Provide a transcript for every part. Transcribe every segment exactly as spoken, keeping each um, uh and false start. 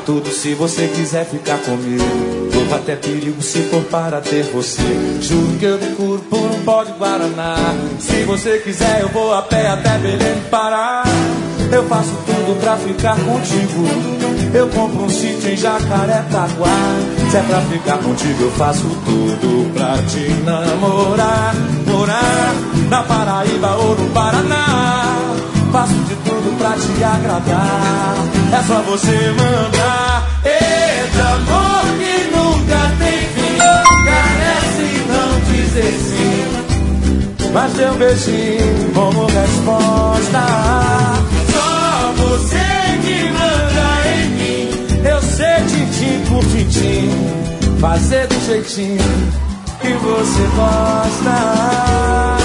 tudo se você quiser ficar comigo. Vou até perigo se for para ter você. Juro que eu me curo por um pó de Guaraná. Se você quiser eu vou a pé até Belém do Pará. Eu faço tudo pra ficar contigo. Eu compro um sítio em Jacarepaguá. Se é pra ficar contigo eu faço tudo pra te namorar. Morar na Paraíba ou no Paraná. Faço de tudo pra te agradar. É só você mandar. Eita, amor que nunca tem fim. Carece não dizer sim, mas teu beijinho como resposta. Só você que manda em mim. Eu sei tintim por tintim, fazer do jeitinho que você gosta.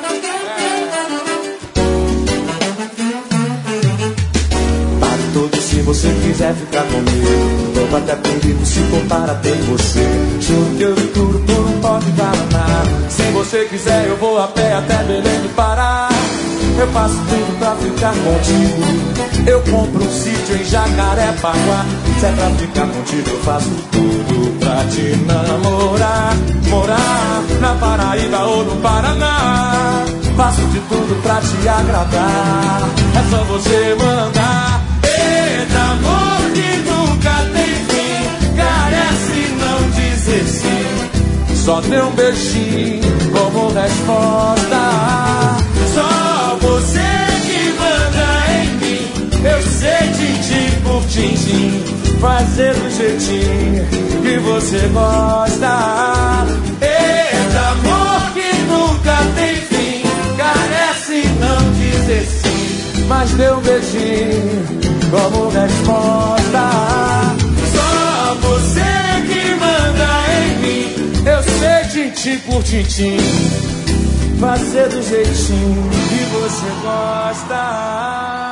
Se você quiser ficar comigo, vou até perigo se for para ter você. Juro que eu me curo por um pó de Guaraná. Se você quiser eu vou a pé até Belém do Pará. Eu faço tudo pra ficar contigo. Eu compro um sítio em Jacarepaguá. Se é pra ficar contigo eu faço tudo pra te namorar. Morar na Paraíba ou no Paraná. Faço de tudo pra te agradar. É só você mandar. Eita, amor que nunca tem fim. Carece não dizer sim, só dê um beijinho como resposta. Só você que manda em mim. Eu sei tintim por tintim, fazer do jeitinho que você gosta. Eita, amor que nunca tem fim. Carece não dizer sim, mas dê um beijinho como resposta. Só você que manda em mim. Eu sei tintim por tintim, fazer do jeitinho que você gosta.